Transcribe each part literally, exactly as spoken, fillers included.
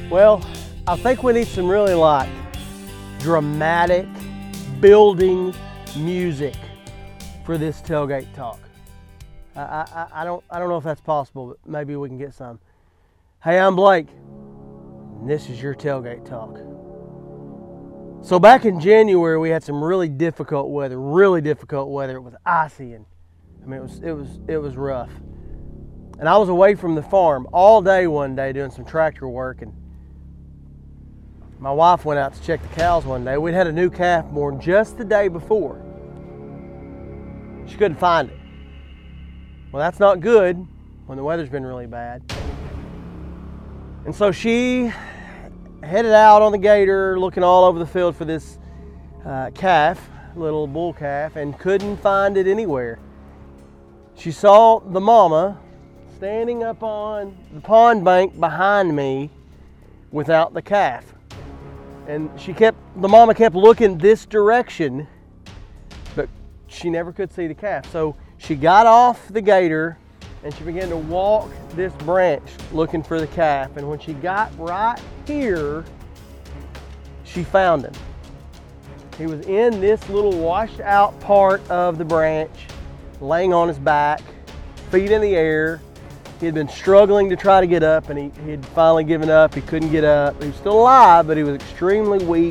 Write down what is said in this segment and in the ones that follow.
Well, I think we need some really like dramatic building music for this tailgate talk. I, I, I don't I don't know if that's possible, but maybe we can get some. Hey, I'm Blake, and this is your tailgate talk. So back in January, we had some really difficult weather, really difficult weather. It was icy, and I mean it was it was it was rough. And I was away from the farm all day one day doing some tractor work, and my wife went out to check the cows one day. We'd had a new calf born just the day before. She couldn't find it. Well, that's not good when the weather's been really bad. And so she headed out on the gator looking all over the field for this uh, calf, little bull calf, and couldn't find it anywhere. She saw the mama standing up on the pond bank behind me without the calf. And she kept, the mama kept looking this direction, but she never could see the calf. So she got off the gator and she began to walk this branch looking for the calf. And when she got right here, she found him. He was in this little washed out part of the branch, laying on his back, feet in the air. He had been struggling to try to get up, and he, he had finally given up. He couldn't get up. He was still alive, but he was extremely weak.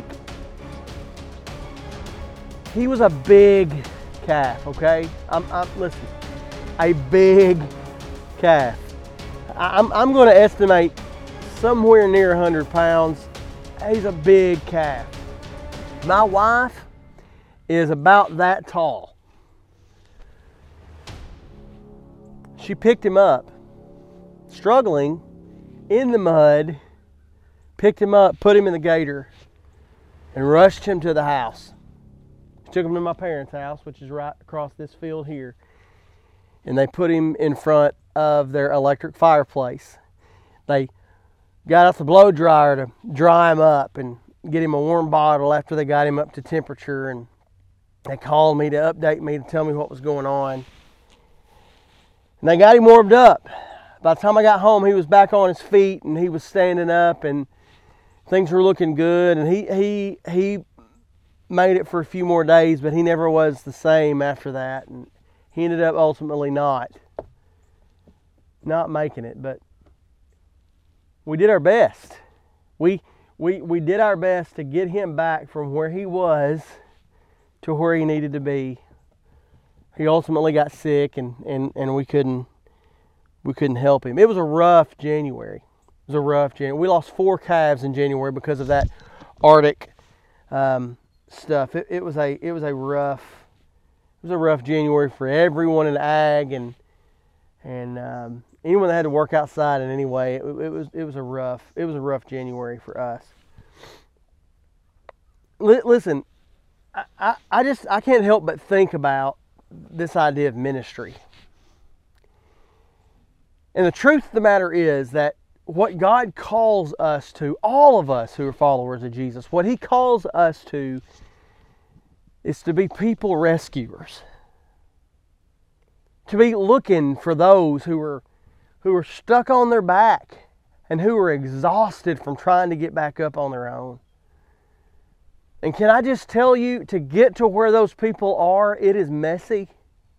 He was a big calf, okay? I'm, I'm listen, a big calf. I, I'm, I'm going to estimate somewhere near one hundred pounds. He's a big calf. My wife is about that tall. She picked him up, struggling in the mud, picked him up, put him in the gator, and rushed him to the house. Took him to my parents' house, which is right across this field here. And they put him in front of their electric fireplace. They got out the blow dryer to dry him up and get him a warm bottle after they got him up to temperature. And they called me to update me to tell me what was going on. And they got him warmed up. By the time I got home, he was back on his feet and he was standing up and things were looking good. And he he he made it for a few more days, but he never was the same after that. And he ended up ultimately not not making it. But we did our best. We we we did our best to get him back from where he was to where he needed to be. He ultimately got sick, and and and we couldn't. We couldn't help him. It was a rough January. It was a rough January. We lost four calves in January because of that Arctic um, stuff. It, it was a it was a rough it was a rough January for everyone in ag and and um, anyone that had to work outside in any way. It, it was it was a rough it was a rough January for us. L- listen, I, I I just I can't help but think about this idea of ministry. And the truth of the matter is that what God calls us to, all of us who are followers of Jesus, what He calls us to is to be people rescuers. To be looking for those who are, who are stuck on their back and who are exhausted from trying to get back up on their own. And can I just tell you, to get to where those people are, it is messy.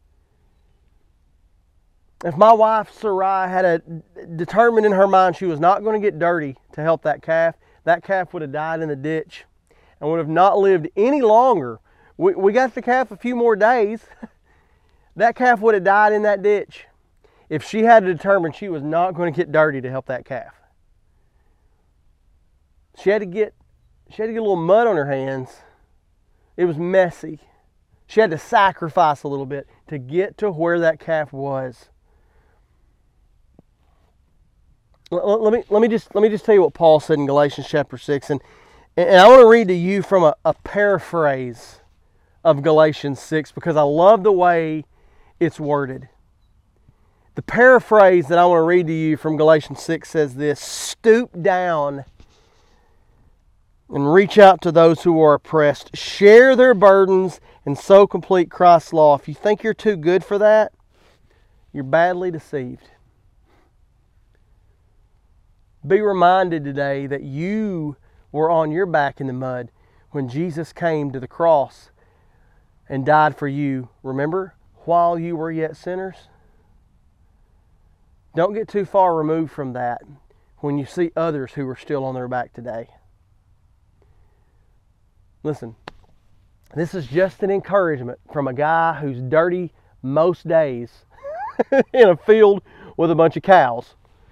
If my wife, Sarai, had a, determined in her mind she was not going to get dirty to help that calf, that calf would have died in the ditch and would have not lived any longer. We, we got the calf a few more days. That calf would have died in that ditch if she had determined she was not going to get dirty to help that calf. She had to get, she had to get a little mud on her hands. It was messy. She had to sacrifice a little bit to get to where that calf was. Let me let me just let me just tell you what Paul said in Galatians chapter six, and and I want to read to you from a, a paraphrase of Galatians six because I love the way it's worded. The paraphrase that I want to read to you from Galatians six says this: "Stoop down and reach out to those who are oppressed. Share their burdens and so complete Christ's law." If you think you're too good for that, you're badly deceived. Be reminded today that you were on your back in the mud when Jesus came to the cross and died for you. Remember, while you were yet sinners? Don't get too far removed from that when you see others who are still on their back today. Listen, this is just an encouragement from a guy who's dirty most days in a field with a bunch of cows.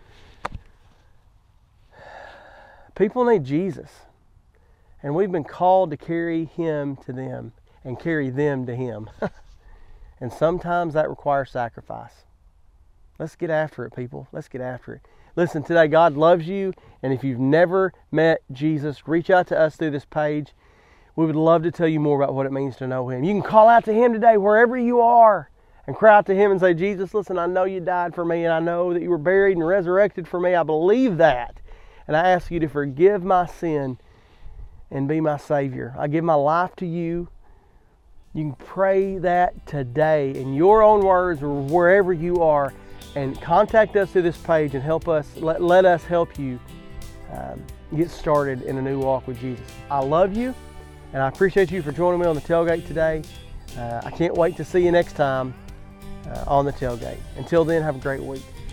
People need Jesus, and we've been called to carry Him to them and carry them to Him. And sometimes that requires sacrifice. Let's get after it, people. Let's get after it. Listen, today God loves you, and if you've never met Jesus, reach out to us through this page. We would love to tell you more about what it means to know Him. You can call out to Him today wherever you are and cry out to Him and say, Jesus, listen, I know you died for me, and I know that you were buried and resurrected for me. I believe that. And I ask you to forgive my sin and be my Savior. I give my life to you. You can pray that today in your own words or wherever you are, and contact us through this page and help us, let, let us help you um, get started in a new walk with Jesus. I love you, and I appreciate you for joining me on the tailgate today. Uh, I can't wait to see you next time uh, on the tailgate. Until then, have a great week.